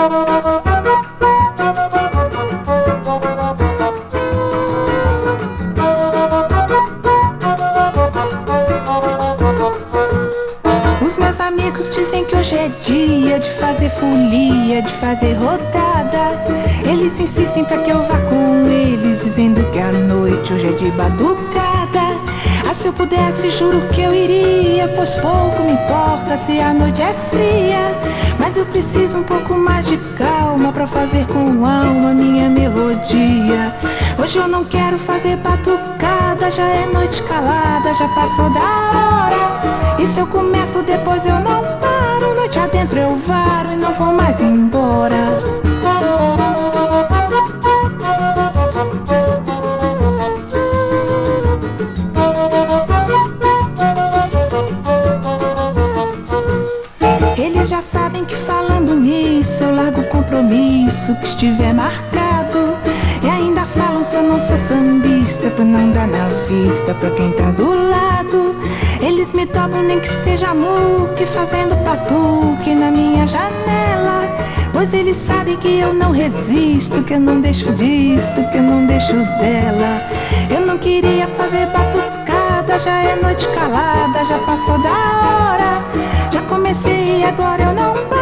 Os meus amigos dizem que hoje é dia de fazer folia, de fazer rodada. Eles insistem pra que eu vá com eles, dizendo que a noite hoje é de batucada. Ah, se eu pudesse, juro que eu iria, pois pouco me importa se a noite é fria. Mas eu preciso um pouco mais de calma pra fazer com alma minha melodia. Hoje eu não quero fazer batucada, já é noite calada, já passou da hora. E se eu começo depois eu não paro, noite adentro eu varo e não vou mais embora. Eles já sabem que falando nisso eu largo o compromisso que estiver marcado. E ainda falam se eu não sou sambista, pra não dar na vista pra quem tá do lado. Eles me dobram nem que seja muque, fazendo batuque na minha janela. Pois eles sabem que eu não resisto, que eu não deixo disto, que eu não deixo dela. Eu não queria fazer batucada, já é noite calada, já passou da hora. Já comecei e agora eu não paro.